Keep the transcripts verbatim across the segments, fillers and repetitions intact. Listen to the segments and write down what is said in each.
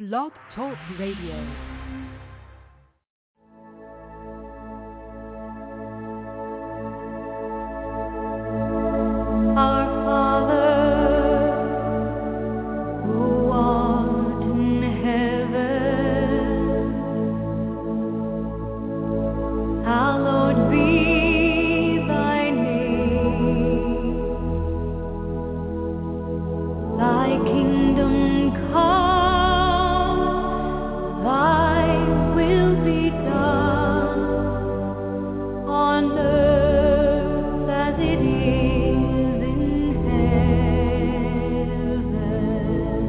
Blog Talk Radio. Our Father, who art in heaven, hallowed be thy name. Thy kingdom come, thy will be done on earth as it is in heaven.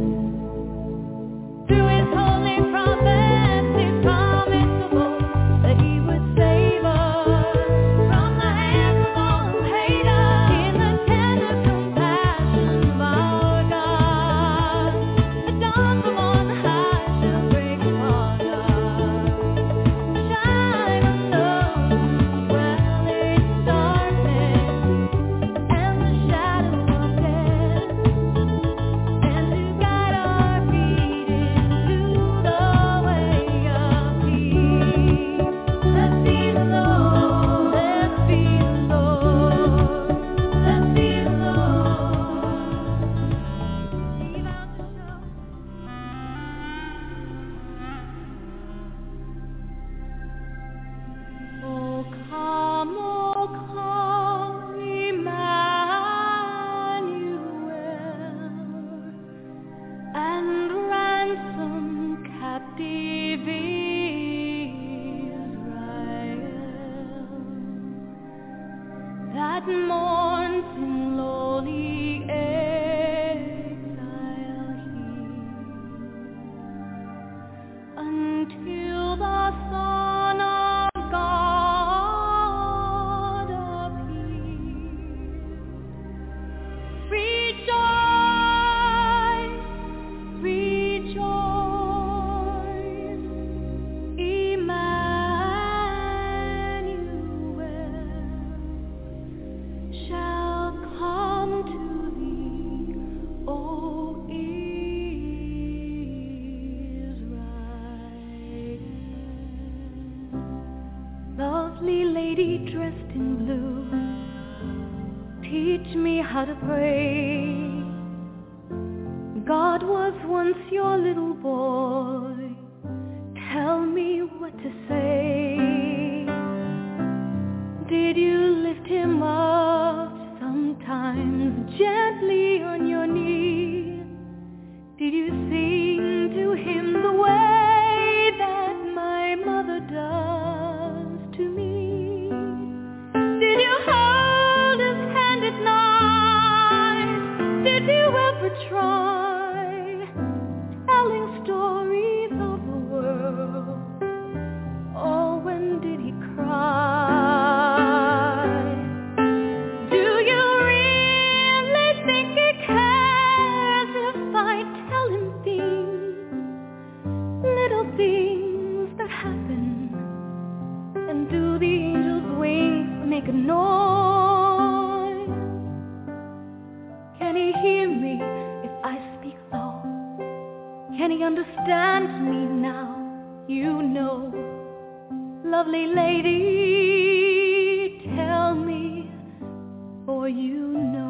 Through his holy prophets, he promised of old that he would save us from the hands of all who hate us. In the tender compassion of our God, the dawn from on high shall break upon us. Shine on those who dwell in darkness and the shadow of death, and to guide our feet into the way of peace. Let's be the Lord, let's be the Lord, let's be the Lord. Leave out the show. Oh come, oh come, Emmanuel, and ransom captive Israel, that mourns in lowly exile here, until the Son of God appear. Rejoice, rejoice, Emmanuel shall come to thee, O Israel. Lovely lady dressed in blue, teach me how to pray. God was once your little boy. Tell me what to say. Did you lift him up sometimes gently on your knee? Did you sing to him the way that my mother does to me? Did you hold his hand at night? Did you ever try telling stories of the world? Or when did he cry? Do you really think he cares if I tell him things, little things that happen? And do the angels' wings make a noise? Can he hear me if I speak low? Can he understand me now? You know, lovely lady, tell me, for you know.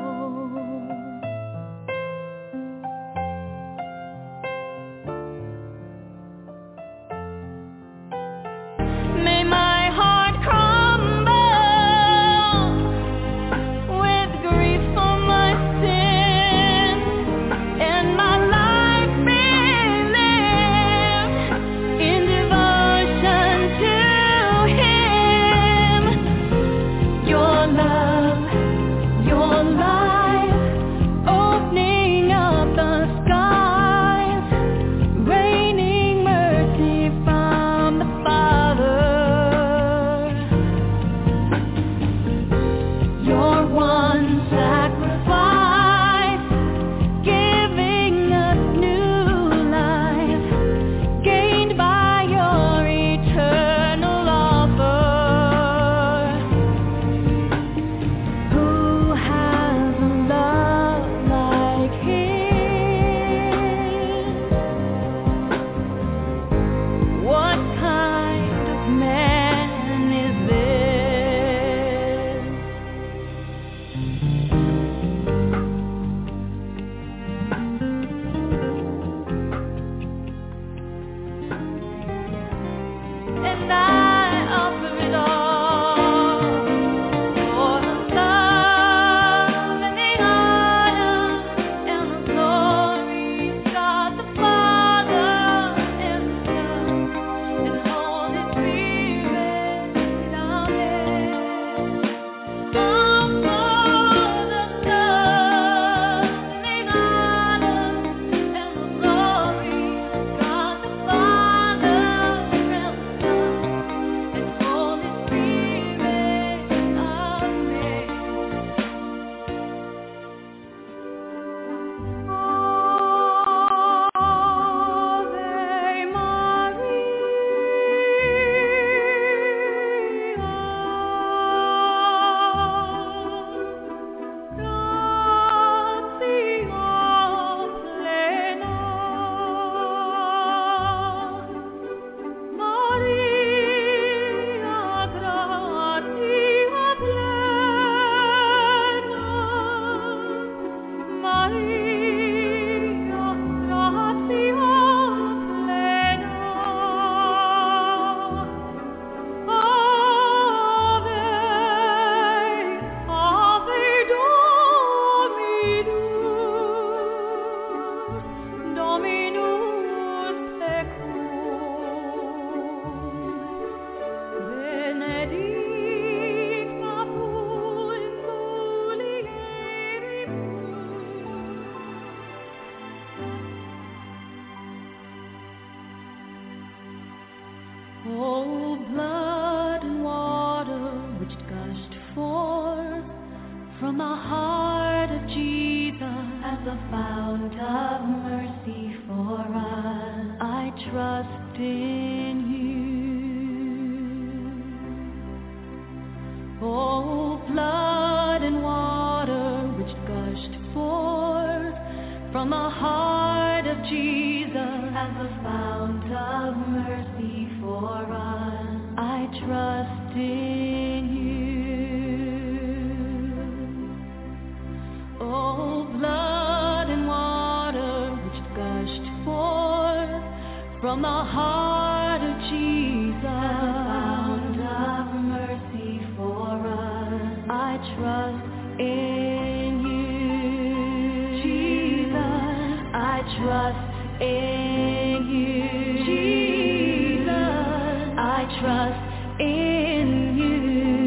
May my heart crumble with grief for my sin, and my life be lived in devotion to him. Your love, your love Oh, blood and water which gushed forth from the heart of Jesus as a fount of mercy for us. I trust in you. Oh, blood and water which gushed forth from the heart of Jesus as a fount of mercy for us. I trust in you. Oh, blood and water which gushed forth from the heart of Jesus as a fount of mercy for us. I trust in you, Jesus. I trust in you, Jesus. I trust in you,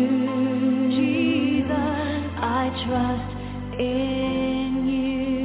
Jesus. I trust in you.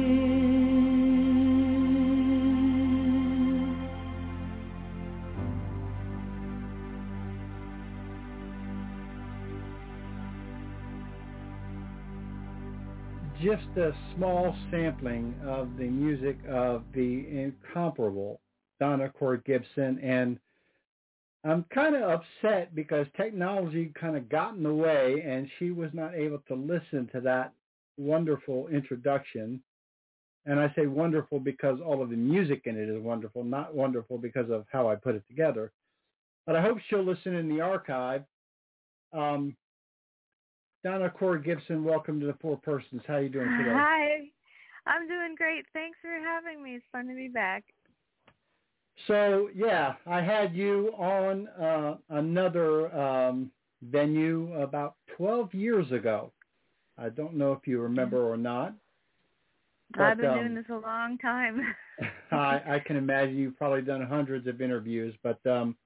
Just a small sampling of the music of the incomparable Donna Cord Gibson, and I'm kind of upset because technology kind of got in the way and she was not able to listen to that wonderful introduction. And I say wonderful because all of the music in it is wonderful, not wonderful because of how I put it together. But I hope she'll listen in the archive. Um, Donna Cord Gibson, welcome to the Four Persons. How are you doing today? Hi. I'm doing great. Thanks for having me. It's fun to be back. So, yeah, I had you on uh, another um, venue about twelve years ago. I don't know if you remember or not. But, I've been um, doing this a long time. I, I can imagine you've probably done hundreds of interviews, but um,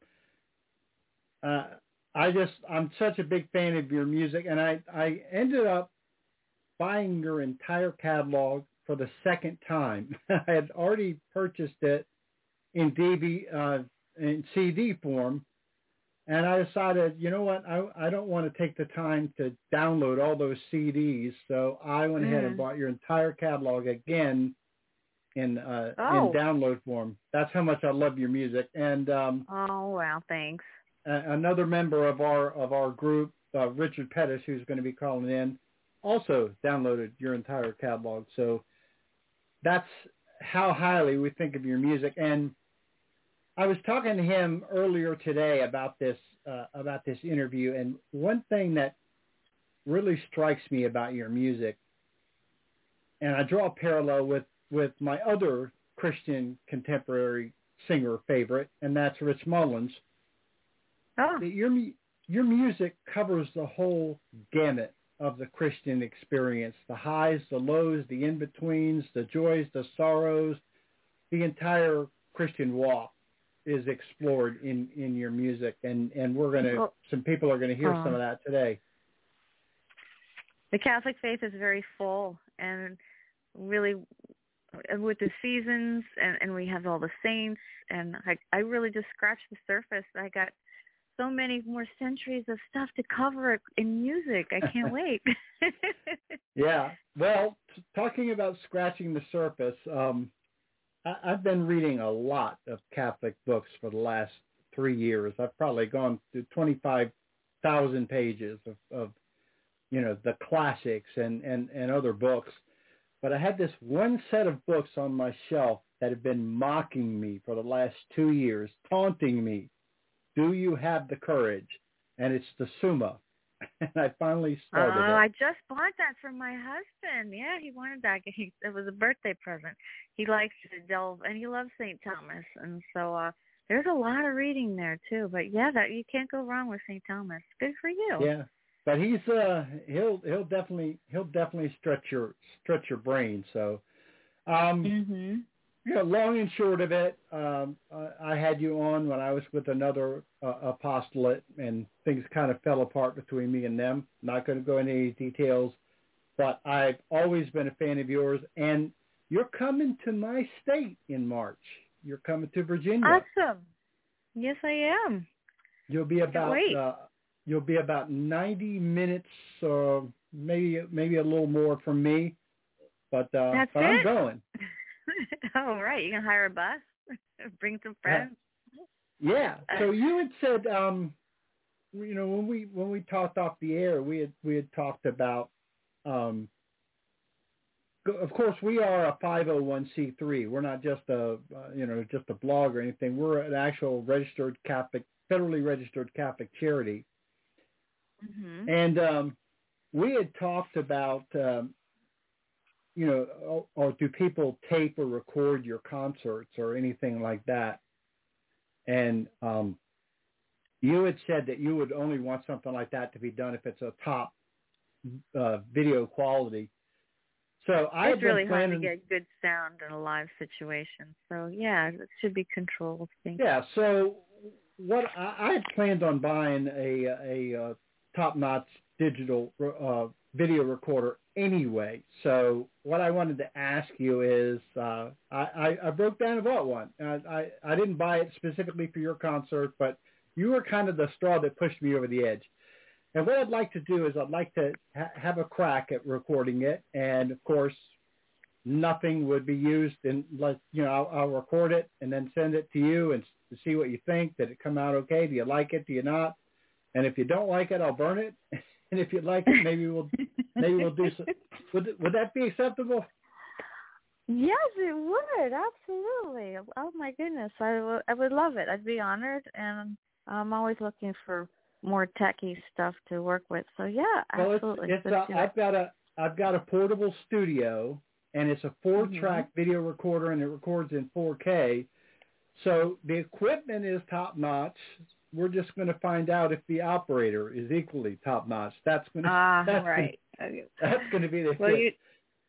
uh, I just, I'm such a big fan of your music, and I, I ended up buying your entire catalog for the second time. I had already purchased it in D V D, uh, in C D form, and I decided, you know what, I, I don't want to take the time to download all those C Ds, so I went mm. ahead and bought your entire catalog again in uh, oh. in download form. That's how much I love your music. And um, oh wow, thanks. A- another member of our of our group, uh, Richard Pettis, who's going to be calling in, also downloaded your entire catalog. So that's how highly we think of your music. And I was talking to him earlier today about this uh, about this interview, and one thing that really strikes me about your music, and I draw a parallel with, with my other Christian contemporary singer favorite, and that's Rich Mullins. Oh. Your your music covers the whole gamut of the Christian experience: the highs, the lows, the in-betweens, the joys, the sorrows. The entire Christian walk is explored in, in your music, and, and we're going to, well, some people are going to hear uh, some of that today. The Catholic faith is very full, and really with the seasons, and, and we have all the saints, and I, I really just scratched the surface. I got so many more centuries of stuff to cover in music. I can't wait. Yeah. Well, t- talking about scratching the surface, um, I've been reading a lot of Catholic books for the last three years. I've probably gone through twenty-five thousand pages of, of, you know, the classics and, and, and other books. But I had this one set of books on my shelf that have been mocking me for the last two years, taunting me. Do you have the courage? And it's the Summa. And I finally started uh, it. I just bought that for my husband. Yeah, he wanted that. He, it was a birthday present. He likes to delve, and he loves Saint Thomas. And so uh, there's a lot of reading there, too. But, yeah, that you can't go wrong with Saint Thomas. Good for you. Yeah, but he's uh, he'll he'll definitely he'll definitely stretch your stretch your brain. So, um, mm-hmm. you know, long and short of it, um, I had you on when I was with another uh, apostolate, and things kind of fell apart between me and them. Not going to go into any details, but I've always been a fan of yours, and you're coming to my state in March. You're coming to Virginia. Awesome. Yes, I am. You'll be about uh, you'll be about ninety minutes, or uh, maybe maybe a little more from me, but uh, That's but it? I'm going. Oh, right. You can hire a bus, bring some friends. Uh, yeah. So you had said, um, you know, when we when we talked off the air, we had we had talked about. Um, Of course, we are a five oh one c three. We're not just a, uh, you know, just a blog or anything. We're an actual registered Catholic, federally registered Catholic charity. Mm-hmm. And um, we had talked about, um, you know, or, or do people tape or record your concerts or anything like that? And um, you had said that you would only want something like that to be done if it's a top uh, video quality. So I It's really planning, hard to get good sound in a live situation. So yeah, it should be controlled. Thank yeah. So what I, I had planned on buying a a, a top-notch digital uh, video recorder anyway. So what I wanted to ask you is, uh, I, I, I broke down and bought one. I, I I didn't buy it specifically for your concert, but you were kind of the straw that pushed me over the edge. And what I'd like to do is I'd like to ha- have a crack at recording it. And, of course, nothing would be used. And, like, you know, I'll, I'll record it and then send it to you and to see what you think. Did it come out okay? Do you like it? Do you not? And if you don't like it, I'll burn it. And if you like it, maybe we'll maybe we'll do some. Would, would that be acceptable? Yes, it would. Absolutely. Oh, my goodness. I, w- I would love it. I'd be honored. And I'm always looking for more techie stuff to work with. So yeah, well, absolutely. It's, it's uh, I've got a I've got a portable studio, and it's a four-track mm-hmm. video recorder, and it records in four K. So the equipment is top-notch. We're just going to find out if the operator is equally top-notch. That's going to ah that's right. Gonna, that's going to be the well, you,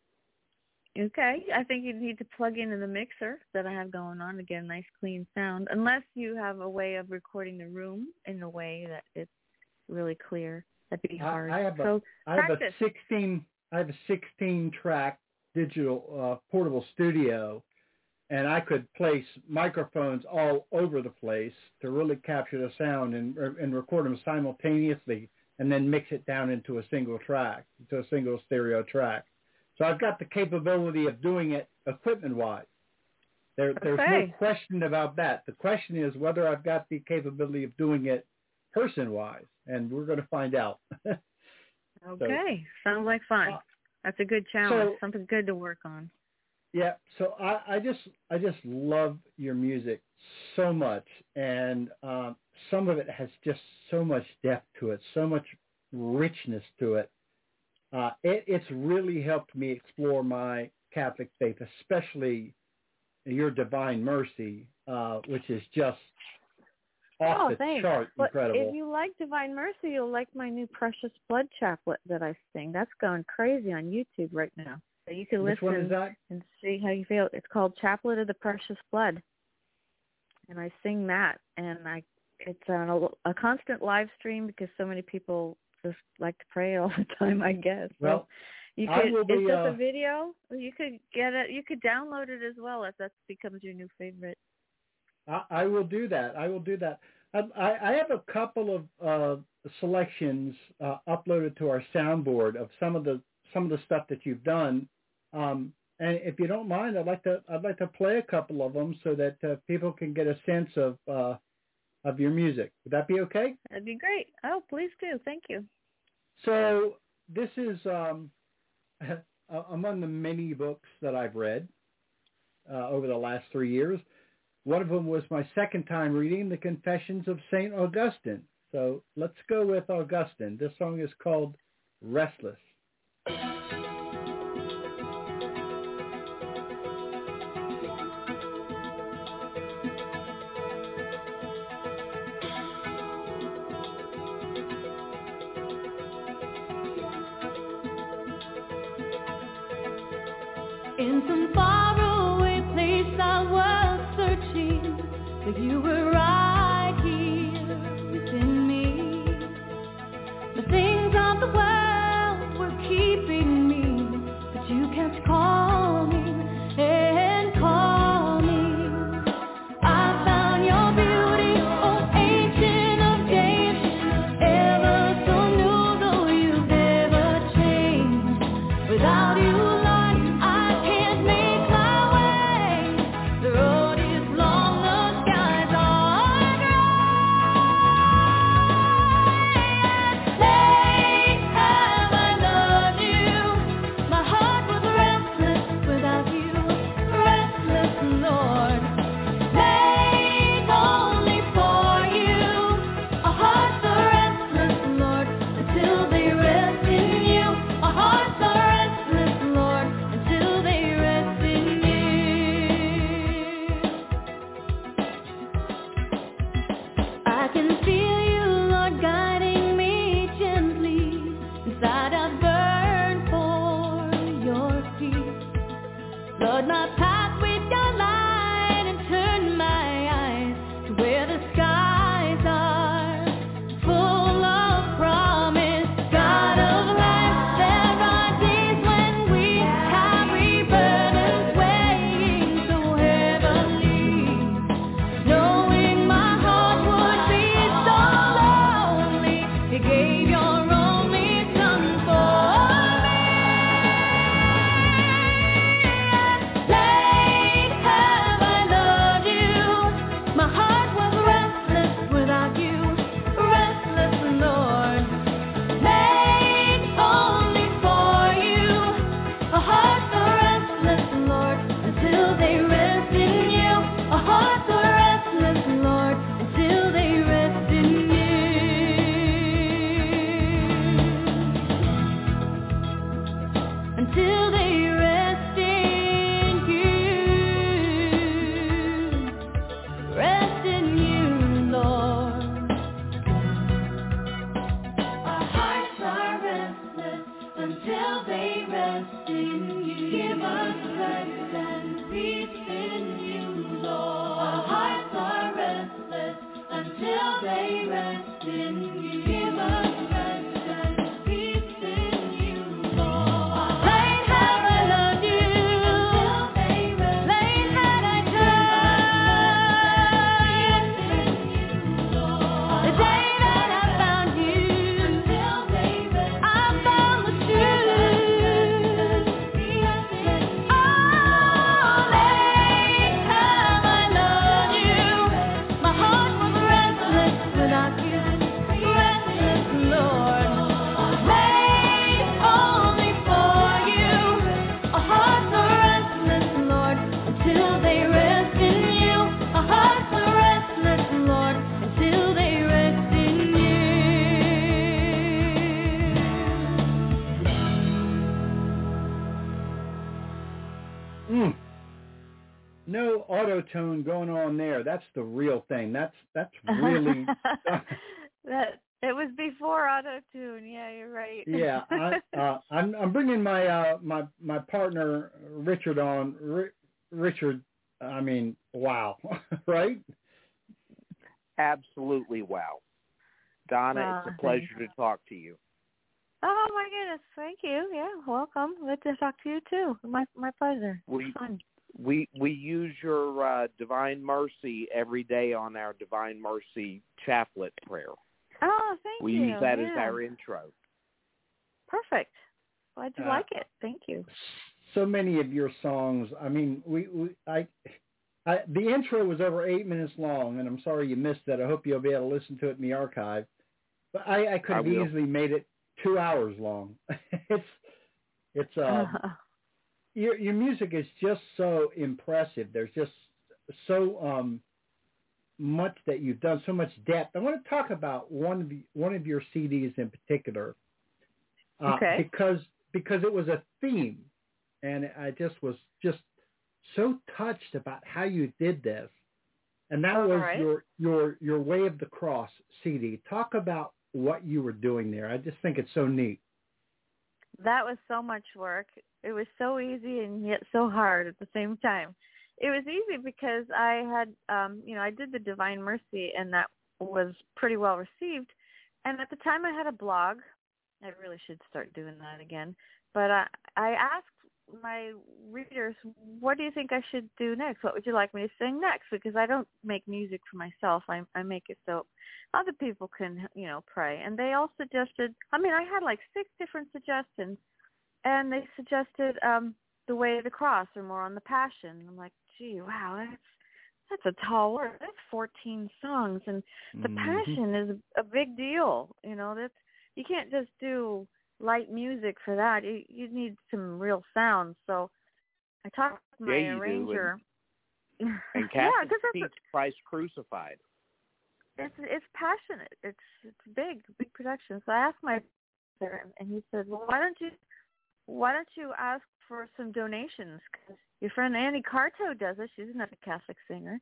okay. I think you need to plug into the mixer that I have going on to get a nice clean sound, unless you have a way of recording the room in a way that it's really clear. That'd be hard. I, I have so a, I have a sixteen I have a sixteen track digital uh, portable studio, and I could place microphones all over the place to really capture the sound and and record them simultaneously, and then mix it down into a single track, into a single stereo track. So I've got the capability of doing it equipment-wise. There, okay. There's no question about that. The question is whether I've got the capability of doing it person-wise, and we're going to find out. Okay. So, sounds like fun. Uh, That's a good challenge, so, something good to work on. Yeah, so I, I just I just love your music so much, and um, some of it has just so much depth to it, so much richness to it. Uh, it, it's really helped me explore my Catholic faith, especially your Divine Mercy, uh, which is just off oh, the thanks. chart but incredible. If you like Divine Mercy, you'll like my new Precious Blood chaplet that I sing. That's going crazy on YouTube right now. So you can Which listen one is that? and see how you feel. It's called Chaplet of the Precious Blood, and I sing that. And I, it's on a, a constant live stream because so many people just like to pray all the time, I guess. Well, so you could, I will be, it's just uh, a video. You could get it. You could download it as well if that becomes your new favorite. I, I will do that. I will do that. I, I have a couple of uh, selections uh, uploaded to our soundboard of some of the some of the stuff that you've done. Um, and if you don't mind, I'd like to I'd like to play a couple of them so that uh, people can get a sense of uh, of your music. Would that be okay? That'd be great. Oh, please do. Thank you. So this is um, among the many books that I've read uh, over the last three years. One of them was my second time reading the Confessions of Saint Augustine. So let's go with Augustine. This song is called Restless. In some faraway place I was searching, but you were right here within me. The things of the world were keeping me, but you kept calling and calling. I found your beauty, oh ancient of can feel you, Lord, guiding me gently inside a burn for your peace. Lord, my path with your light and turn my eyes to where the skies are full of promise. God of life, there are days when we carry burdens weighing so heavily, knowing my heart would be so lonely. You gave your only son for me. Late have I loved you. My heart was restless without you, restless, Lord. Made only for you. A heart so restless, Lord, until they rest in you. A heart so restless, Lord, until they rest in you. Until they rest in you. Rest in you, Lord. Our hearts are restless until they rest in you. Give us rest and peace in you, Lord. Our hearts are restless until they rest in you. Give us rest and peace in you, Lord. Late have I loved you until they rest. Late had I turned. The day that I found you until they rest. I found the truth. Oh, late have I loved you. My heart was restless without you. Restless, Lord. Made only for you. A heart so restless, Lord, until they rest in you. A heart so restless, Lord, until they rest in you. Mm. No auto-tune going on there. That's the real thing. That's that's really that it was before auto-tune. Yeah, you're right. yeah. I, uh, I'm I'm bringing my uh, my my partner Richard on. Ri- Richard, I mean, wow, right? Absolutely wow. Donna, Wow, it's a thanks. pleasure to talk to you. Oh my goodness, thank you. Yeah, welcome. Good to talk to you too. My my pleasure. We Fun. we we use your uh, Divine Mercy every day on our Divine Mercy chaplet prayer. Oh, thank We you. use that yeah. as our intro. Perfect. Glad you Uh, like it. Thank you. So many of your songs. I mean, we, we I, I the intro was over eight minutes long, and I'm sorry you missed that. I hope you'll be able to listen to it in the archive. But I, I could I have will. easily made it two hours long. it's it's uh, your your music is just so impressive. There's just so um much that you've done, so much depth. I want to talk about one of the, one of your C Ds in particular, uh, Okay. because because it was a theme, and I just was just so touched about how you did this, and that All was right. your your your Way of the Cross C D. Talk about what you were doing there. I just think it's so neat. That was so much work. It was so easy and yet so hard at the same time. It was easy because I had, um, you know, I did the Divine Mercy, and that was pretty well received. And at the time, I had a blog. I really should start doing that again. But I, I asked my readers, what do you think I should do next? What would you like me to sing next? Because I don't make music for myself. I, I make it so other people can, you know, pray. And they all suggested, I mean, I had like six different suggestions, and they suggested um, the Way of the Cross or more on the Passion. I'm like, gee, wow, that's that's a tall order. That's fourteen songs, and the Mm-hmm. Passion is a big deal. You know, that's you can't just do light music for that. You you need some real sound. So I talked with my Yeah, you do, arranger. And yeah, Catholic because speaks it's Christ crucified. it's it's passionate. It's it's big, big production. So I asked my brother, and he said, well, why don't you why don't you ask for some donations? Because your friend Annie Carto does it. She's another Catholic singer.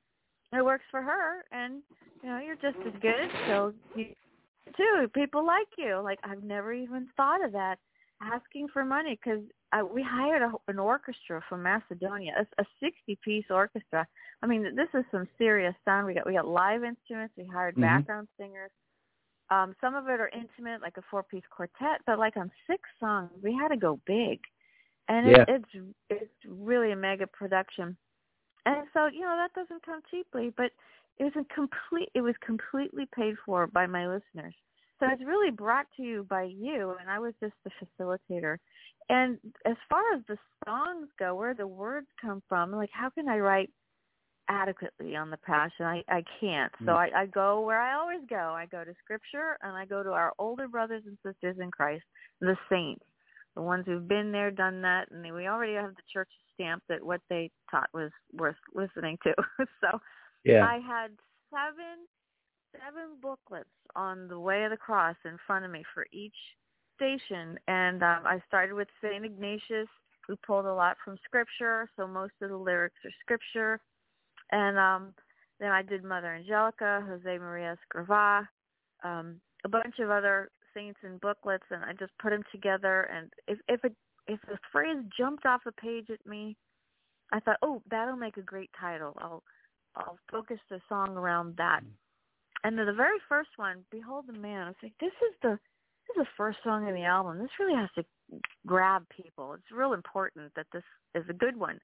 it works for her, and you know, you're just as good. So you too, people like you. Like I've never even thought of that, asking for money, because we hired a, an orchestra from Macedonia, a, a sixty-piece orchestra. I mean, this is some serious sound. We got we got live instruments. We hired mm-hmm. background singers. Um, some of it are intimate, like a four-piece quartet, but like on six songs, we had to go big, and yeah. it, it's it's really a mega production. And so, you know, that doesn't come cheaply, but it was a complete it was completely paid for by my listeners. So it's really brought to you by you, and I was just the facilitator. And as far as the songs go, where the words come from, like how can I write adequately on the passion? I, I can't. So I, I go where I always go. I go to Scripture, and I go to our older brothers and sisters in Christ, the saints, the ones who've been there, done that, and we already have the church stamp that what they taught was worth listening to. So yeah. I had seven seven booklets on the Way of the Cross in front of me for each station, and um, I started with Saint Ignatius, who pulled a lot from Scripture, so most of the lyrics are Scripture. And um, then I did Mother Angelica, Jose Maria Escrivá, um, a bunch of other saints and booklets, and I just put them together. And if if it, if the phrase jumped off a page at me, I thought, oh, that'll make a great title. I'll I'll focus the song around that. And then the very first one, Behold the Man, I was like, this is the this is the first song in the album. This really has to grab people. It's real important that this is a good one.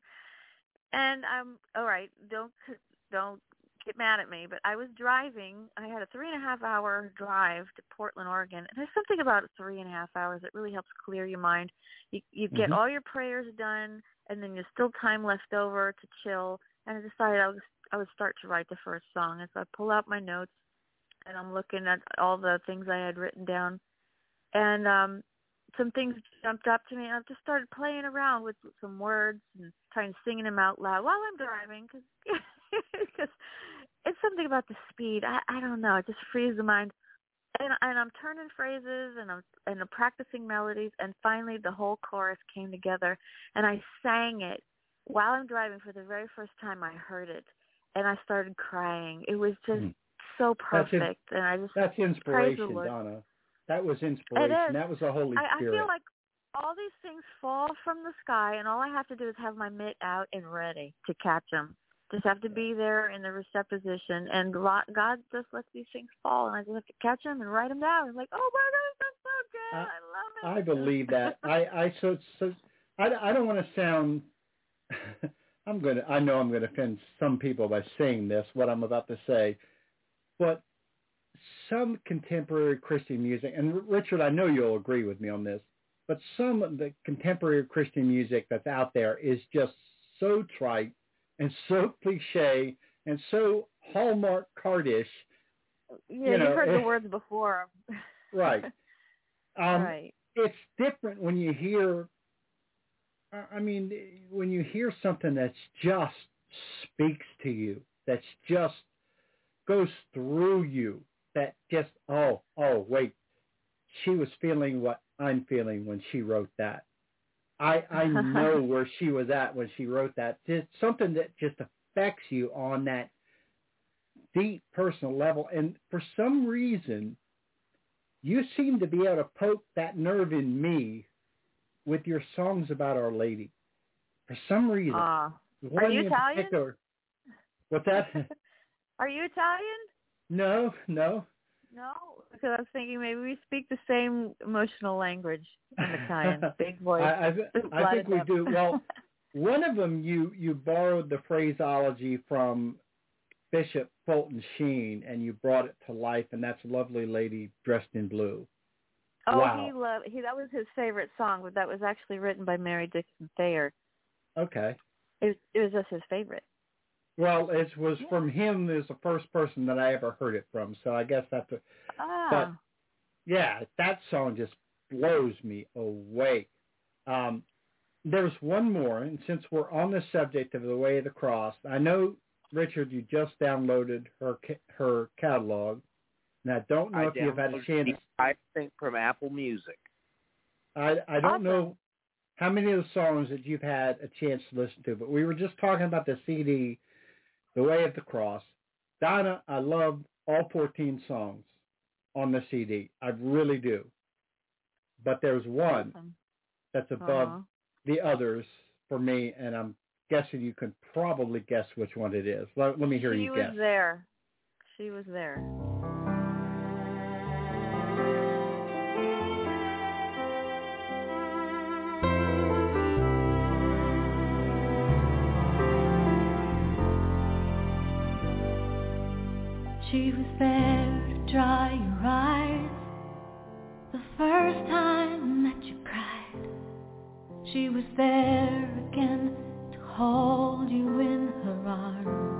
And I'm all right. Don't don't get mad at me, but I was driving. I had a three and a half hour drive to Portland, Oregon. And there's something about three and a half hours that really helps clear your mind. You you get mm-hmm. all your prayers done, and then there's still time left over to chill. And I decided I was I would start to write the first song. And so I pull out my notes, and I'm looking at all the things I had written down, and um, some things jumped up to me, and I just started playing around with some words and trying to sing them out loud while I'm driving, because it's something about the speed. I, I don't know. It just frees the mind. And, and I'm turning phrases, and I'm and I'm practicing melodies, and finally the whole chorus came together, and I sang it while I'm driving for the very first time. I heard it, and I started crying. It was just mm. so perfect, that's and I just that's inspiration, Donna. That was inspiration. That was the Holy I, Spirit. I feel like all these things fall from the sky, and all I have to do is have my mitt out and ready to catch them. Just have to be there in the receptive position, and God just lets these things fall, and I just have to catch them and write them down. I'm like, oh my God, that's so good! I, I love it. I believe that. I, I so so I, I don't want to sound. I'm gonna. I know I'm going to offend some people by saying this. What I'm about to say, but some contemporary Christian music, and Richard, I know you'll agree with me on this, but some of the contemporary Christian music that's out there is just so trite and so cliche and so Hallmark cardish. Yeah, you know, you've heard the words before. Right. Um, right. It's different when you hear, I mean, when you hear something that's just speaks to you, that's just goes through you, that just, oh, oh, wait, she was feeling what I'm feeling when she wrote that. I, I know where she was at when she wrote that. It's something that just affects you on that deep personal level. And for some reason, you seem to be able to poke that nerve in me with your songs about Our Lady. For some reason. Uh, are you Italian? Particular. What's that? Are you Italian? No, no. No, because I was thinking maybe we speak the same emotional language. I'm Italian, big voice. I, I, I think we do. Well, one of them you, you borrowed the phraseology from Bishop Fulton Sheen, and you brought it to life, and that's Lovely Lady Dressed in Blue. Oh, wow. he loved he. That was his favorite song, but that was actually written by Mary Dixon Thayer. Okay. It, it was just his favorite. Well, it was yeah. from him as the first person that I ever heard it from, so I guess that's a... Ah. But, yeah, that song just blows me away. Um, there's one more, and since we're on the subject of The Way of the Cross, I know, Richard, you just downloaded her her catalog, and I don't know I if you've had a chance... I think from Apple Music. I, I don't awesome. know how many of the songs that you've had a chance to listen to, but we were just talking about the C D... The Way of the Cross. Donna, I love all fourteen songs on the C D. I really do. But there's one Awesome. that's above Aw. the others for me, and I'm guessing you can probably guess which one it is. Let, let me hear She you was guess. there. She was there. She was there to dry your eyes the first time that you cried. She was there again to hold you in her arms.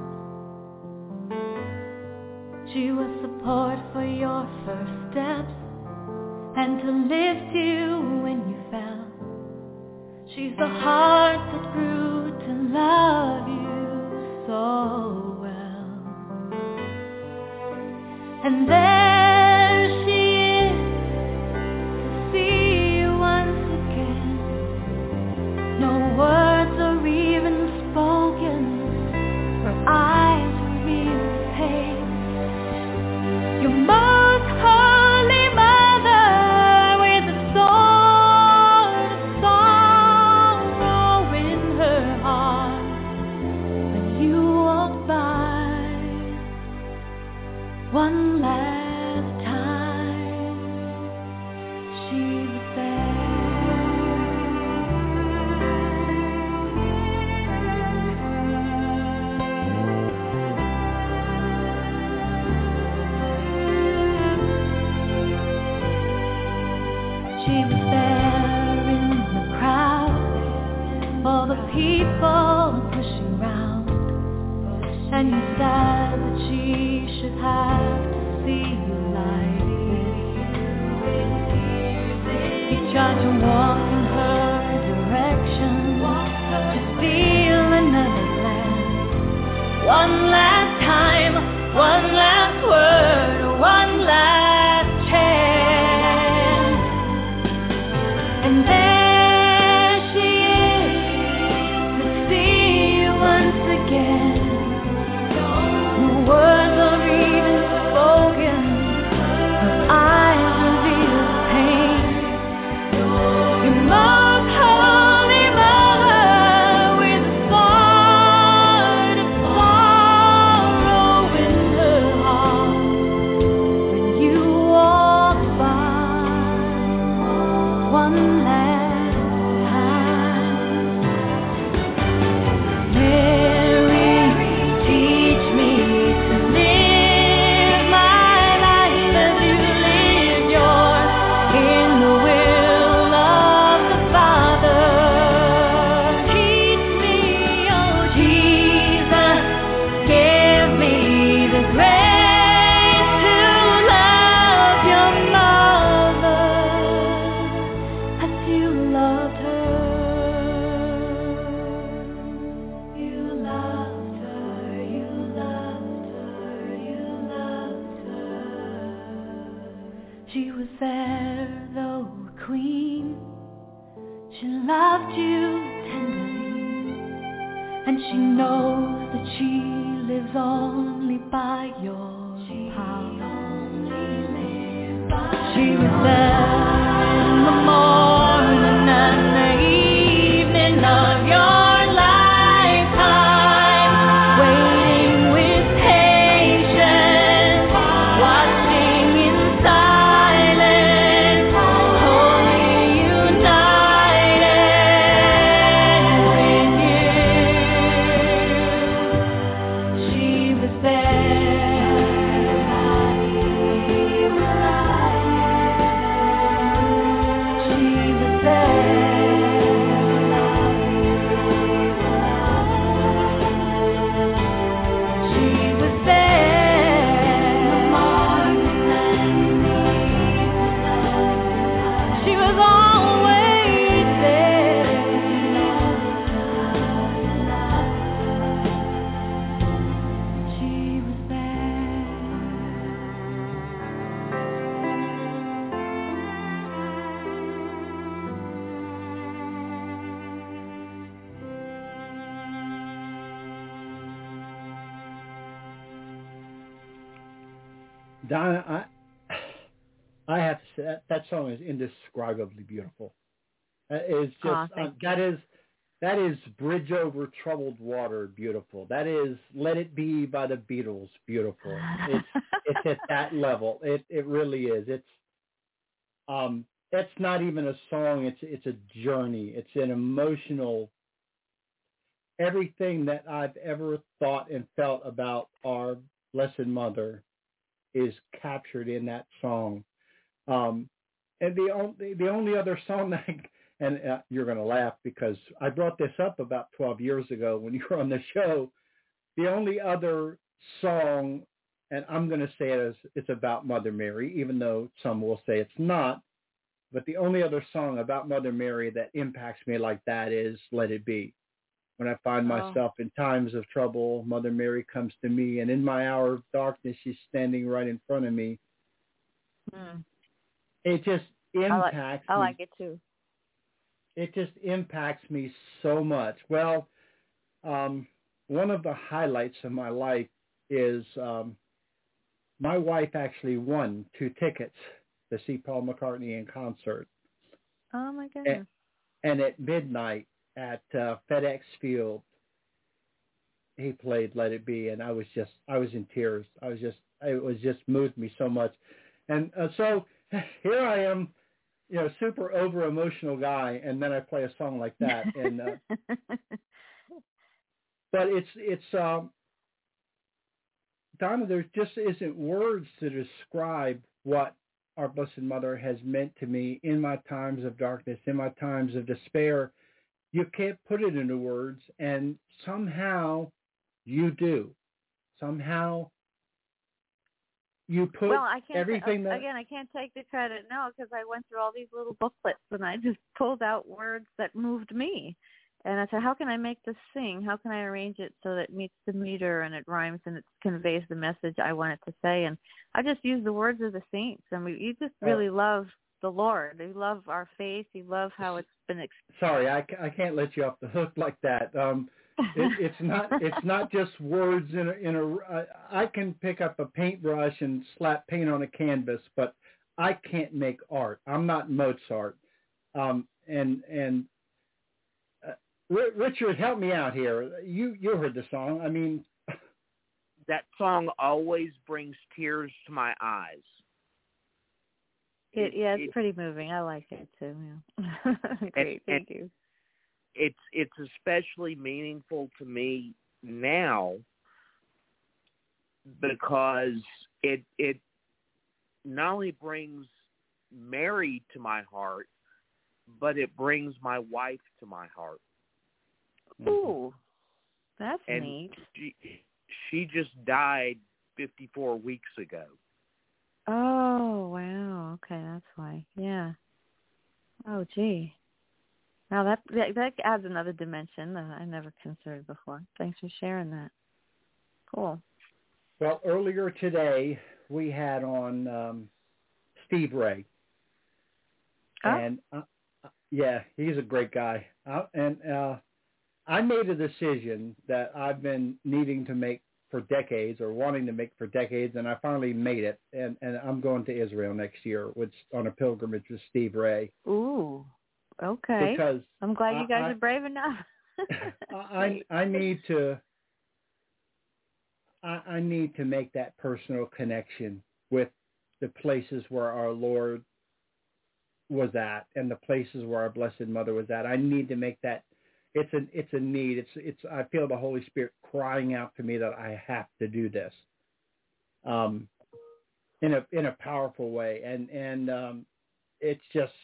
She was support for your first steps and to lift you when you fell. She's the heart that grew to love you so well. And there she is to see you once again. No words are even spoken. Her eyes reveal pain. Your most holy mother with a sword of sorrow in her heart. When you walk by one last time, she was there. She was there in the crowd, all the people pushing round, and you said that she should have to see you like this. You tried to walk in her direction, to steal another glance. One last time, one last word, one last chance. And there she is to see you once again. No words are even spoken. Her eyes reveal pain. Your most holy mother with a sword of sorrow in her heart. When you walk by one last time. Mary, teach me to live my life as you live yours in the will of the Father. Teach me, oh Jesus, give me the grace to love your mother as you loved her. You loved her, you loved her, you loved her. She was there, though a queen. She loved you tenderly, and she knows that she lives only by your power. She was there in the morning and the evening of your lifetime, waiting with patience, watching in silence, wholly united with you. She was there. Donna, I, I have to say that, that song is indescribably beautiful. Uh, It's just Aw, thank uh, that is that is Bridge Over Troubled Water beautiful. That is Let It Be by the Beatles beautiful. It's it's at that level. It it really is. It's um it's not even a song. It's it's a journey. It's an emotional. Everything that I've ever thought and felt about our Blessed Mother is captured in that song. Um, and the only the only other song that I, and uh, you're going to laugh because I brought this up about twelve years ago when you were on the show. The only other song, and I'm going to say it as it's about Mother Mary, even though some will say it's not, but the only other song about Mother Mary that impacts me like that is Let It Be. When I find Oh. myself in times of trouble, Mother Mary comes to me, and in my hour of darkness, she's standing right in front of me. Mm. It just impacts I like, I me. like it too. It just impacts me so much. Well, um, one of the highlights of my life is um, my wife actually won two tickets to see Paul McCartney in concert. Oh my goodness. And, and at midnight at uh, FedEx Field, he played Let It Be, and I was just, I was in tears. I was just, it was just moved me so much. And uh, so here I am, you know, super over emotional guy, and then I play a song like that. And uh, but it's it's um, Donna, there just isn't words to describe what our Blessed Mother has meant to me in my times of darkness, in my times of despair. You can't put it into words, and somehow you do. Somehow you put well, I can't everything uh, that... again. I can't take the credit now because I went through all these little booklets and I just pulled out words that moved me. And I said, how can I make this sing? How can I arrange it so that it meets the meter and it rhymes and it conveys the message I want it to say? And I just use the words of the saints. And we, you just really oh. love the Lord. You love our faith. You love how it's been. Ex- Sorry, I, I can't let you off the hook like that. Um, it, it's not it's not just words in a, in a. I can pick up a paintbrush and slap paint on a canvas, but I can't make art. I'm not Mozart. Um, and and uh, Richard, help me out here. You you heard the song. I mean, that song always brings tears to my eyes. It, yeah, it's it, pretty moving. I like it too. Yeah. Great, and, thank you. It's it's especially meaningful to me now because it it not only brings Mary to my heart, but it brings my wife to my heart. Ooh, that's and neat. She, she just died fifty-four weeks ago. Oh, wow. Okay, that's why. Yeah. Oh, gee. Now that that, that adds another dimension that I never considered before. Thanks for sharing that. Cool. Well, earlier today we had on um, Steve Ray. Oh? And, uh, yeah, he's a great guy. Uh, and uh, I made a decision that I've been needing to make for decades or wanting to make for decades, and I finally made it. And, and I'm going to Israel next year with, on a pilgrimage with Steve Ray. Ooh, okay. Because I'm glad you guys I, are brave enough. I, I need to I, I need to make that personal connection with the places where our Lord was at and the places where our Blessed Mother was at. I need to make that. It's a it's a need. It's it's. I feel the Holy Spirit crying out to me that I have to do this, um, in a in a powerful way, and and um, it's just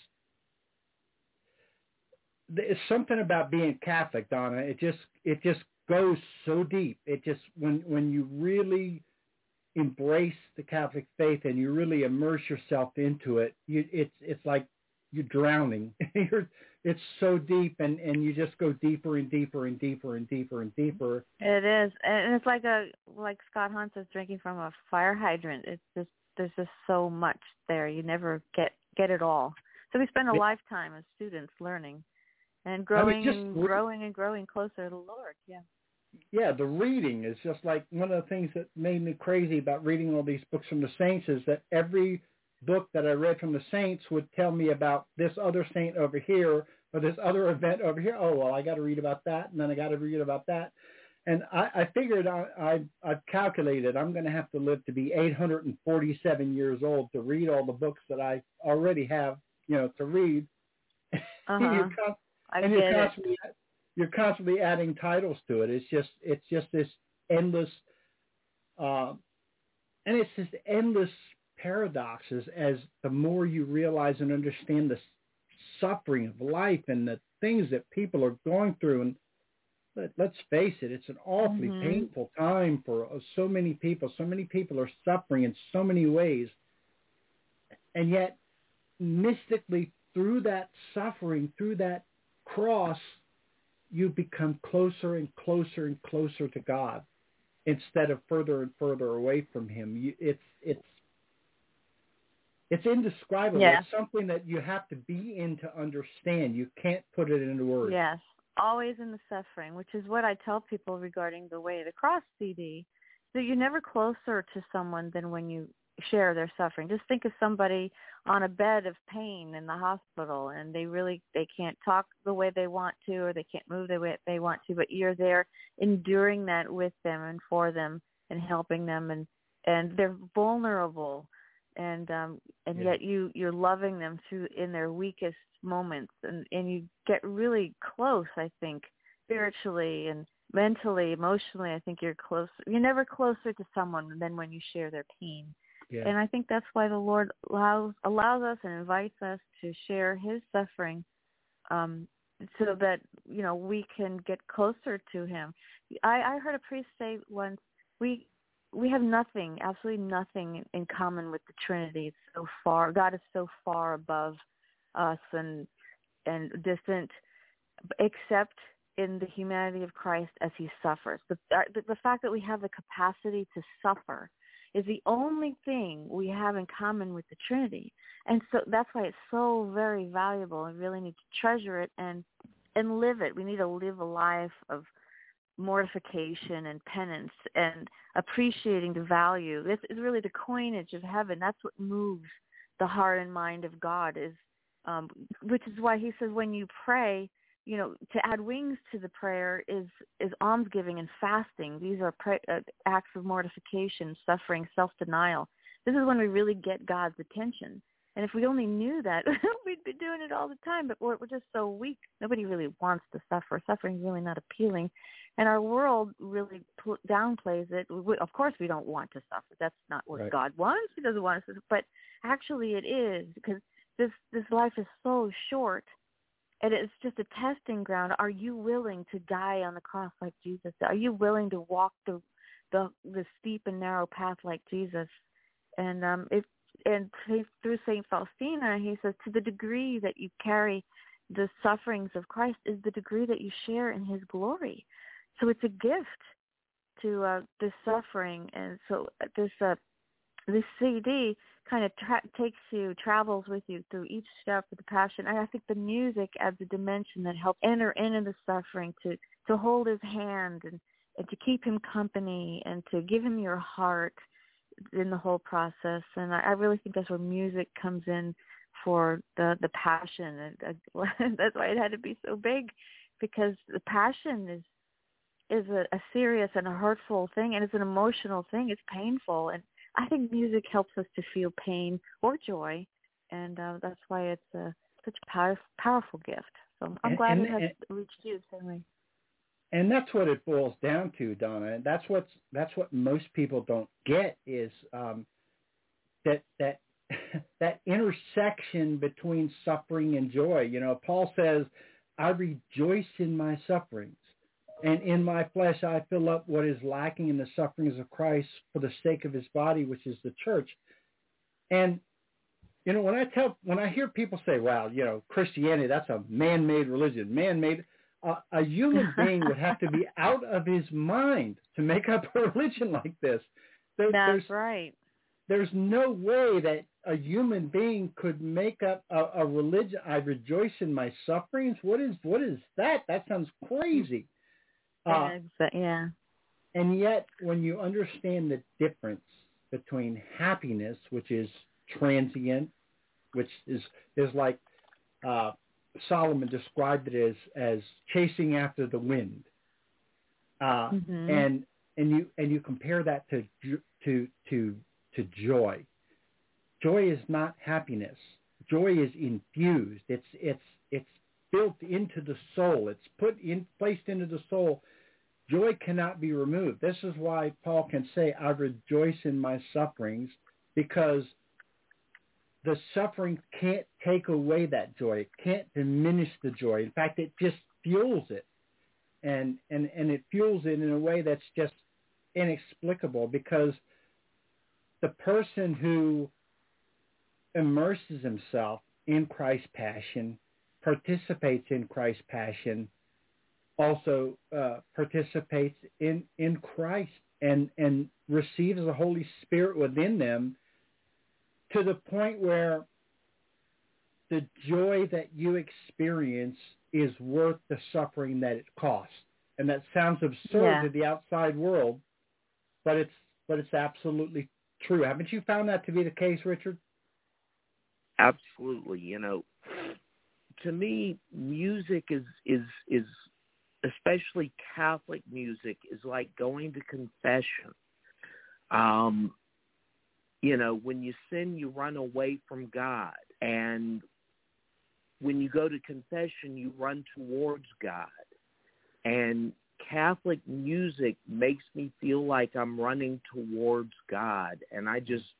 it's something about being Catholic, Donna. It just it just goes so deep. It just when when you really embrace the Catholic faith and you really immerse yourself into it, you, it's it's like you're drowning. you're, it's so deep, and, and you just go deeper and deeper and deeper and deeper and deeper. It is, and it's like a like Scott Hahn says, drinking from a fire hydrant. It's just there's just so much there. You never get get it all. So we spend a it, lifetime as students learning and growing I mean, just, and growing and growing closer to the Lord. Yeah. yeah, the reading is just like one of the things that made me crazy about reading all these books from the saints is that every book that I read from the saints would tell me about this other saint over here or this other event over here. Oh, well, I got to read about that, and then I got to read about that. And I, I figured I, I, I've calculated I'm going to have to live to be eight hundred forty-seven years old to read all the books that I already have, you know, to read. Uh-huh. you're con- I and get you're it. constantly, you're constantly adding titles to it. It's just, it's just this endless, uh, and it's just endless paradoxes as the more you realize and understand the suffering of life and the things that people are going through. And let, let's face it, it's an awfully Mm-hmm. painful time for so many people. So many people are suffering in so many ways. And yet, mystically, through that suffering, through that cross, you become closer and closer and closer to God instead of further and further away from him. You, it's it's it's indescribable. Yeah. It's something that you have to be in to understand. You can't put it into words. Yes, always in the suffering, which is what I tell people regarding the Way of the Cross C D, that you're never closer to someone than when you share their suffering. Just think of somebody on a bed of pain in the hospital, and they really, they can't talk the way they want to, or they can't move the way they want to, but you're there enduring that with them and for them and helping them, and, and they're vulnerable. And um, and Yeah. yet you, you're loving them through in their weakest moments, and, and you get really close, I think, spiritually and mentally, emotionally. I think you're close. You're never closer to someone than when you share their pain. Yeah. And I think that's why the Lord allows allows us and invites us to share his suffering, um, so that, you know, we can get closer to him. I, I heard a priest say once, we we have nothing, absolutely nothing in common with the Trinity. It's so far, God is so far above us and and distant, except in the humanity of Christ as he suffers. The, the, the fact that we have the capacity to suffer is the only thing we have in common with the Trinity. And so that's why it's so very valuable, and really need to treasure it and and live it. We need to live a life of mortification and penance and appreciating the value. This is really the coinage of heaven. That's what moves the heart and mind of God, is um, which is why he says when you pray, you know, to add wings to the prayer is is almsgiving and fasting. These are pra- uh, acts of mortification, suffering, self-denial. This is when we really get God's attention. And if we only knew that, we'd be doing it all the time. But we're, we're just so weak. Nobody really wants to suffer. Suffering is really not appealing. And our world really pl- downplays it. We, of course, we don't want to suffer. That's not what Right. God wants. He doesn't want us to. But actually it is, because this, this life is so short. And it's just a testing ground. Are you willing to die on the cross like Jesus? Are you willing to walk the the, the steep and narrow path like Jesus? And um, it, and through Saint Faustina, he says, to the degree that you carry the sufferings of Christ is the degree that you share in his glory. So it's a gift to uh, this suffering. And so this uh, this C D kind of tra- takes you, travels with you through each step of the passion. And I think the music adds a dimension that helps enter into the suffering, to, to hold his hand and, and to keep him company and to give him your heart in the whole process. And I, I really think that's where music comes in for the, the passion. And uh, that's why it had to be so big, because the passion is is a, a serious and a hurtful thing, and it's an emotional thing. It's painful. And I think music helps us to feel pain or joy, and uh, that's why it's a, such a power, powerful gift. So I'm And- glad and- it has and- reached you the same way. And that's what it boils down to, Donna. And that's what's that's what most people don't get, is um, that that that intersection between suffering and joy. You know, Paul says, "I rejoice in my sufferings, and in my flesh I fill up what is lacking in the sufferings of Christ for the sake of his body, which is the church." And you know, when I tell when I hear people say, "Well, you know, Christianity, that's a man-made religion," man-made. Uh, a human being would have to be out of his mind to make up a religion like this. There, That's there's, right. There's no way that a human being could make up a, a religion. I rejoice in my sufferings. What is what is that? That sounds crazy. Uh, yeah. And yet, when you understand the difference between happiness, which is transient, which is is like uh, Solomon described it as as chasing after the wind, uh, mm-hmm. and and you and you compare that to to to to joy. Joy is not happiness. Joy is infused. It's it's it's built into the soul. It's put in placed into the soul. Joy cannot be removed. This is why Paul can say, "I rejoice in my sufferings," because the suffering can't take away that joy. It can't diminish the joy. In fact, it just fuels it, and and and it fuels it in a way that's just inexplicable. Because the person who immerses himself in Christ's passion, participates in Christ's passion, also uh, participates in, in Christ and, and receives the Holy Spirit within them to the point where the joy that you experience is worth the suffering that it costs. And that sounds absurd yeah. to the outside world, but it's but it's absolutely true. Haven't you found that to be the case, Richard? Absolutely. You know, to me, music is, is, is, especially Catholic music, is like going to confession. Um, you know, when you sin, you run away from God. And when you go to confession, you run towards God. And Catholic music makes me feel like I'm running towards God. And I just,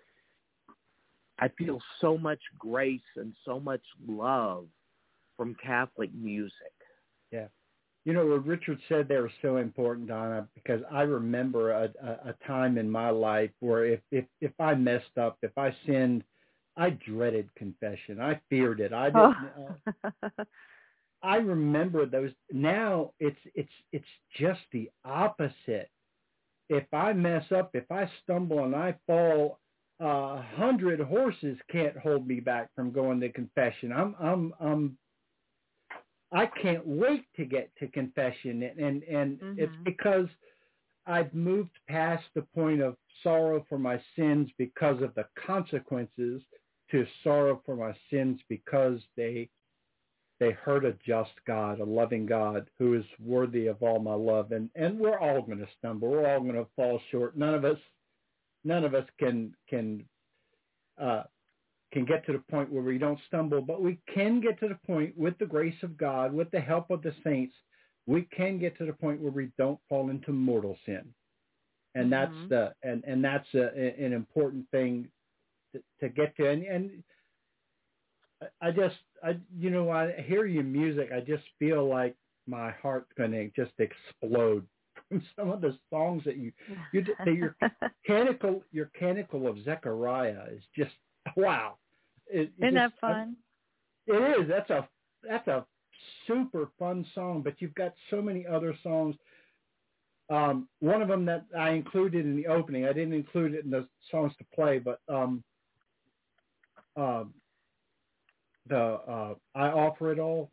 I feel so much grace and so much love from Catholic music. Yeah. You know, what Richard said there was so important, Donna, because I remember a, a, a time in my life where if, if, if I messed up, if I sinned, I dreaded confession. I feared it. I didn't. Oh. uh, I remember those. Now it's it's it's just the opposite. If I mess up, if I stumble and I fall, a uh, hundred horses can't hold me back from going to confession. I'm I'm I'm I can't wait to get to confession, and and, and mm-hmm. it's because I've moved past the point of sorrow for my sins because of the consequences to sorrow for my sins because they they hurt a just God, a loving God who is worthy of all my love. And, and we're all going to stumble. We're all going to fall short. None of us none of us can can uh, can get to the point where we don't stumble, but we can get to the point with the grace of God, with the help of the saints, we can get to the point where we don't fall into mortal sin. And mm-hmm. that's the and, and that's a, an important thing to, to get to. And, and I just, I you know, I hear your music, I just feel like my heart's going to just explode from some of the songs that you, you that your canticle, your canticle of Zechariah is just wow. It, Isn't just, that fun? I, it is. That's a that's a super fun song. But you've got so many other songs. Um, one of them that I included in the opening, I didn't include it in the songs to play, but um, um, the uh, I Offer It All.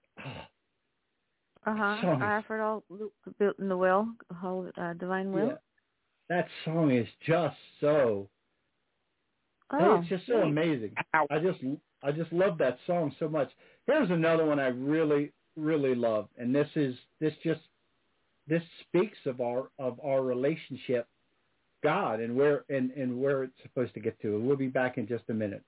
Uh huh. I Offer It All, built in the will, whole uh, divine will. Yeah, that song is just so. Oh, it's just so amazing. I just I just love that song so much. Here's another one I really really love, and this is this just this speaks of our of our relationship, God, and where and, and where it's supposed to get to. We'll be back in just a minute.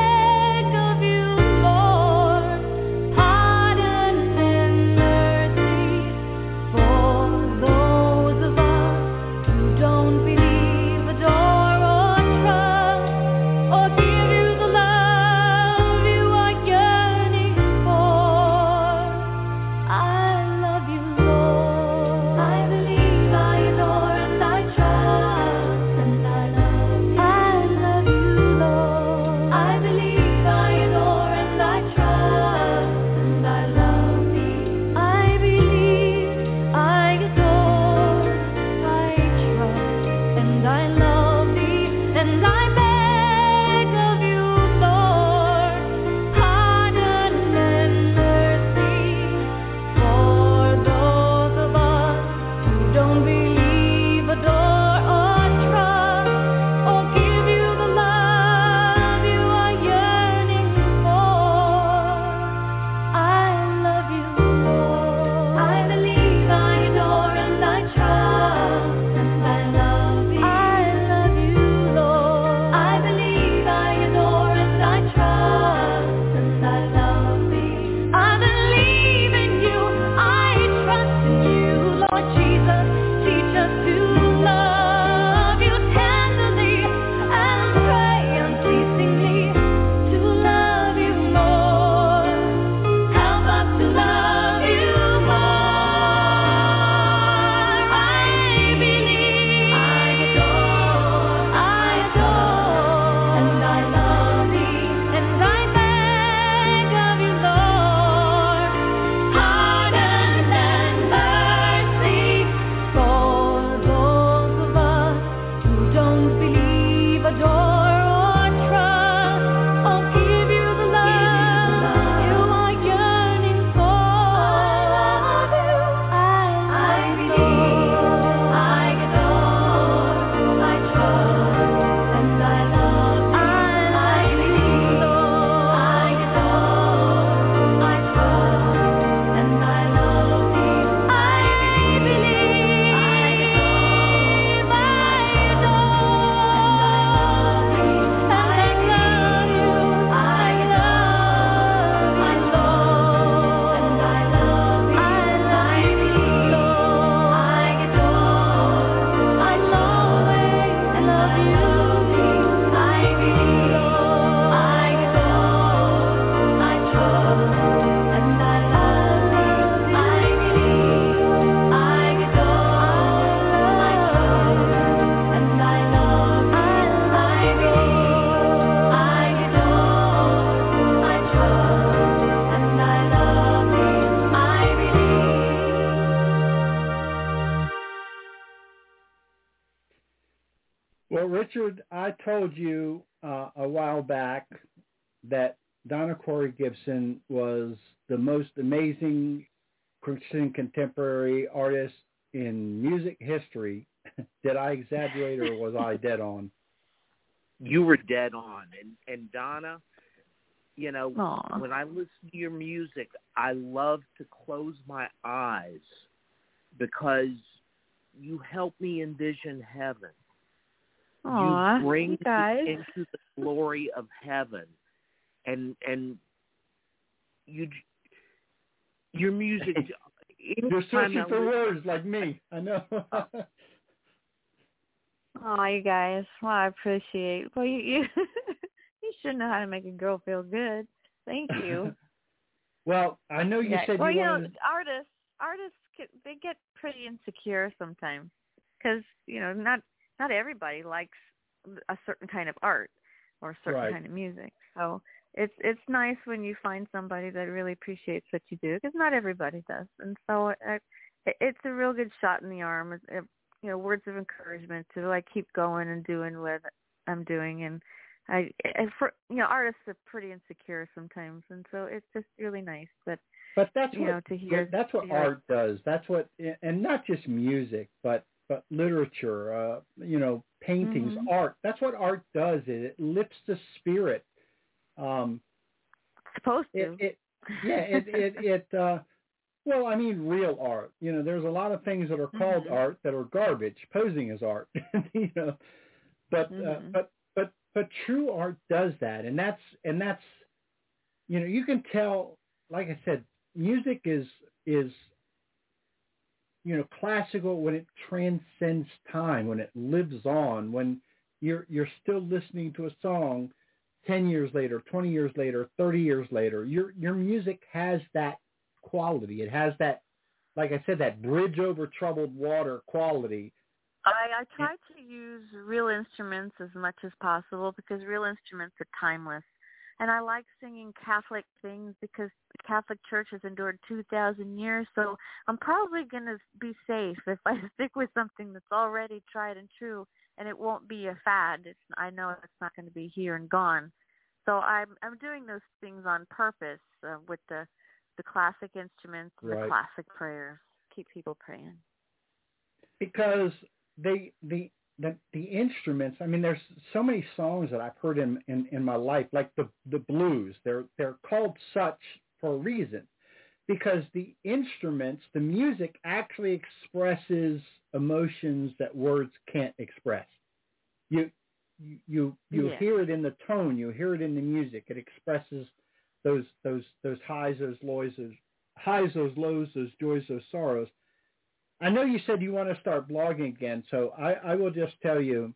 Pardon and mercy. Richard, I told you uh, a while back that Donna Corey Gibson was the most amazing Christian contemporary artist in music history. Did I exaggerate or was I dead on? You were dead on. And, and Donna, you know, Aww. when I listen to your music, I love to close my eyes because you help me envision heaven. Aww, you bring you guys. me into the glory of heaven. And and you, your music. You're searching for words like me. I know. Oh, you guys. Well, I appreciate. Well, you you, you should know how to make a girl feel good. Thank you. Well, I know you yeah. said well, you you wanted. know, artists artists they get pretty insecure sometimes because you know not not everybody likes a certain kind of art or a certain Right. kind of music. So it's it's nice when you find somebody that really appreciates what you do because not everybody does. And so it, it's a real good shot in the arm. It, it, you know, words of encouragement to like keep going and doing what I'm doing. And I, and for, you know, artists are pretty insecure sometimes, and so it's just really nice that. But that's you what know, to hear, that's what hear art does. That's what, and not just music, but but literature. Uh, you know, paintings, mm-hmm. art. That's what art does. It, it lifts the spirit. Um, supposed to. It, it yeah. It it it. Uh, well, I mean, real art. You know, there's a lot of things that are called mm-hmm. art that are garbage, posing as art. you know, but mm-hmm. uh, but but but true art does that, and that's and that's you know, you can tell. Like I said, music is is you know classical when it transcends time, when it lives on, when you're you're still listening to a song ten years later, twenty years later, thirty years later. Your your music has that quality. It has that, like I said, that bridge over troubled water quality. I, I try to use real instruments as much as possible because real instruments are timeless. And I like singing Catholic things because the Catholic Church has endured two thousand years. So I'm probably going to be safe if I stick with something that's already tried and true, and it won't be a fad. It's, I know it's not going to be here and gone. So I'm I'm doing those things on purpose uh, with the the classic instruments and Right. the classic prayers. Keep people praying. Because they the the the instruments. I mean, there's so many songs that I've heard in, in, in my life, like the the blues. They're they're called such for a reason, because the instruments, the music, actually expresses emotions that words can't express. You you you, you yeah. hear it in the tone. You hear it in the music. It expresses those those those highs, those lows, those highs, those lows, those joys, those sorrows. I know you said you want to start blogging again, so I, I will just tell you,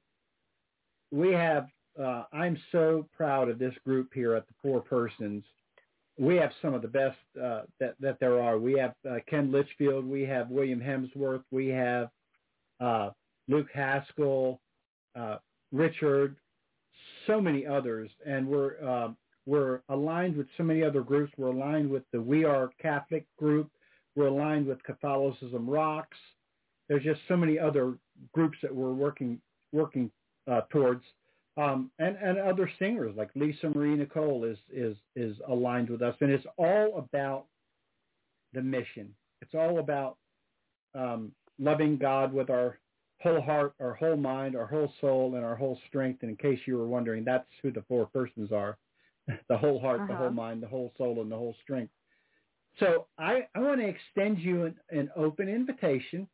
we have, uh, I'm so proud of this group here at the Four Persons. We have some of the best uh, that, that there are. We have uh, Ken Litchfield, we have William Hemsworth, we have uh, Luke Haskell, uh, Richard, so many others, and we're uh, we're aligned with so many other groups. We're aligned with the We Are Catholic group. We're aligned with Catholicism Rocks. There's just so many other groups that we're working working uh, towards, um, and and other singers like Lisa Marie Nicole is is is aligned with us, and it's all about the mission. It's all about um, loving God with our whole heart, our whole mind, our whole soul, and our whole strength. And in case you were wondering, that's who the Four Persons are: the whole heart, uh-huh. the whole mind, the whole soul, and the whole strength. So I, I want to extend you an, an open invitation.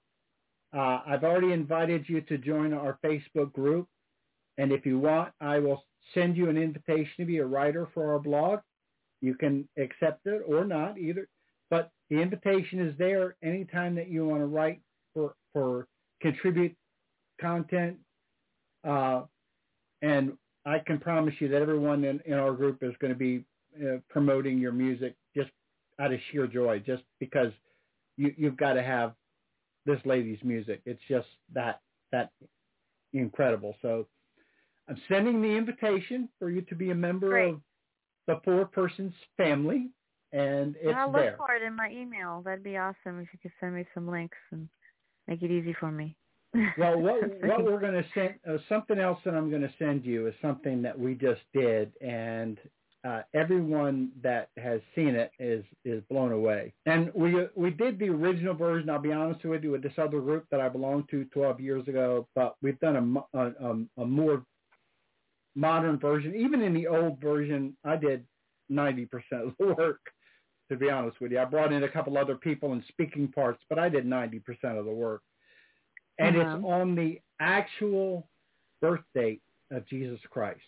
Uh, I've already invited you to join our Facebook group. And if you want, I will send you an invitation to be a writer for our blog. You can accept it or not either. But the invitation is there anytime that you want to write for, for contribute content. Uh, and I can promise you that everyone in, in our group is going to be uh, promoting your music just out of sheer joy, just because you, you've got to have this lady's music. It's just that that incredible. So I'm sending the invitation for you to be a member Great. of the Four Persons family, and it's I'll look there. for it in my email. That'd be awesome if you could send me some links and make it easy for me. Well, what what we're going to send, uh, something else that I'm going to send you is something that we just did, and uh, everyone that has seen it is is blown away. And we we did the original version. I'll be honest with you, with this other group that I belonged to twelve years ago, but we've done a a, a more modern version. Even in the old version, I did ninety percent of the work. To be honest with you, I brought in a couple other people in speaking parts, but I did ninety percent of the work. And uh-huh. It's on the actual birth date of Jesus Christ.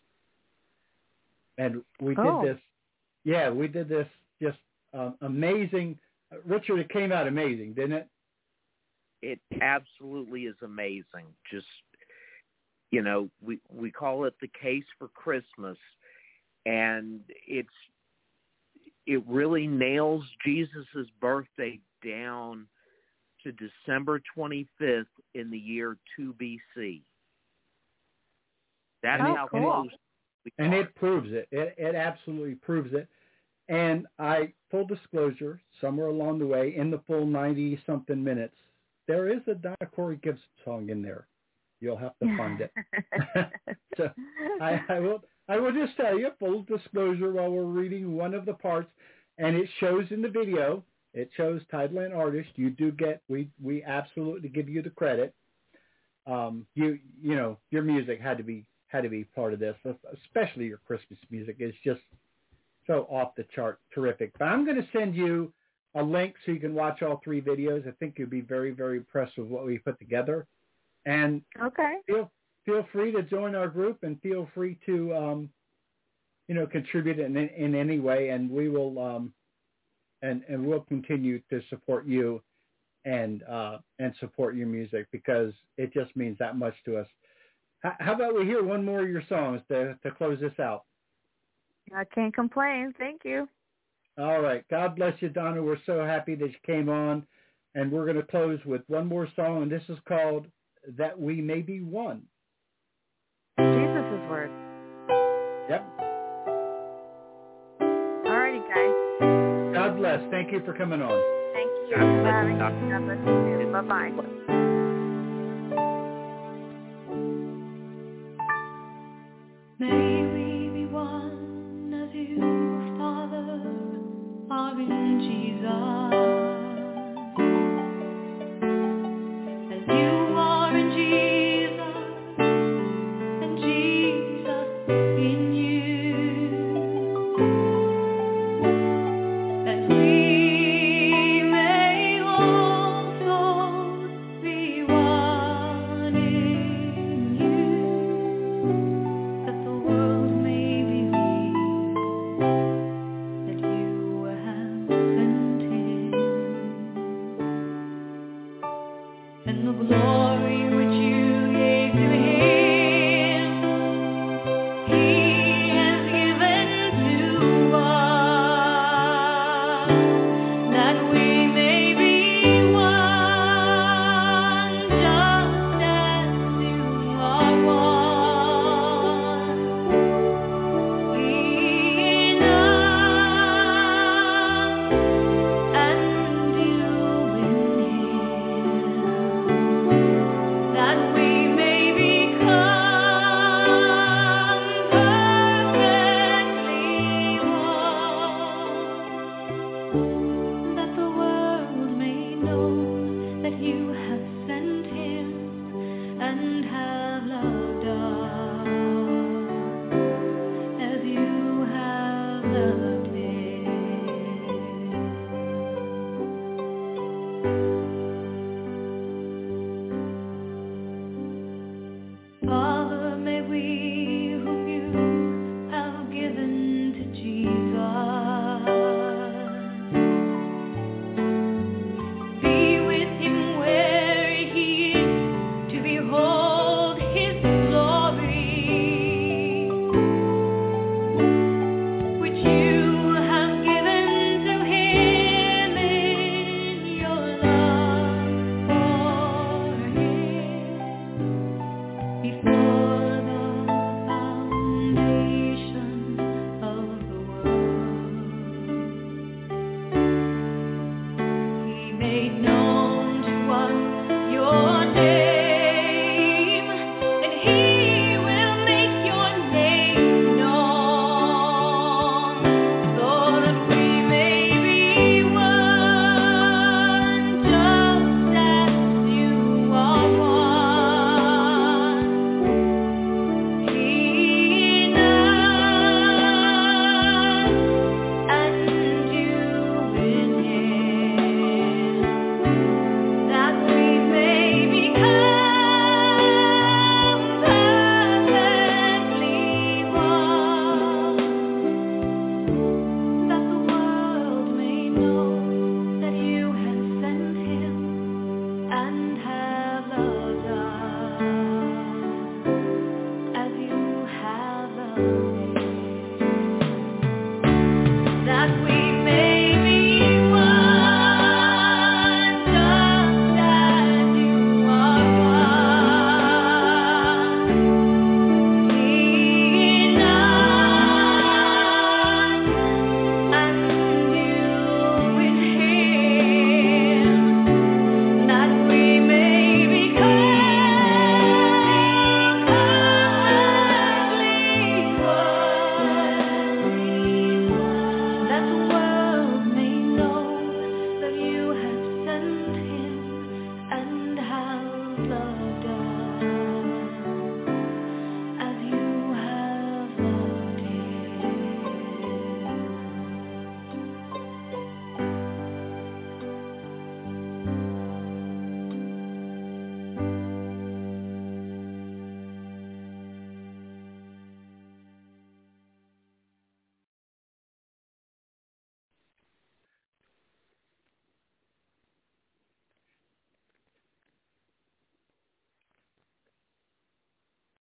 And we oh. did this, yeah, we did this just um, amazing. Richard, it came out amazing, didn't it? It absolutely is amazing. Just, you know, we, we call it the case for Christmas, and it's it really nails Jesus's birthday down to December twenty-fifth in the year two B C. That's oh, how cool. close we And are. it proves it. It it absolutely proves it. And I, full disclosure, somewhere along the way, in the full ninety-something minutes, there is a Donna Corey Gibson song in there. You'll have to find it. So I, I will I will just tell you, full disclosure, while we're reading one of the parts, and it shows in the video, it shows title and artist. You do get, we we absolutely give you the credit. Um, you you know, your music had to be had to be part of this, especially your Christmas music. It's just so off the chart, terrific. But I'm going to send you a link so you can watch all three videos. I think you'll be very, very impressed with what we put together. And okay. feel feel free to join our group, and feel free to um, you know, contribute in in any way, and we will um, and and we'll continue to support you and uh, and support your music, because it just means that much to us. H- how about we hear one more of your songs to to close this out? I can't complain. Thank you. All right. God bless you, Donna. We're so happy that you came on, and we're going to close with one more song, and this is called "That We May Be One." Jesus' word. Yep. Alrighty, guys. God bless. Thank you for coming on. Thank you for having me. God bless you too. Bye-bye. May we be one as you, Father, are in Jesus.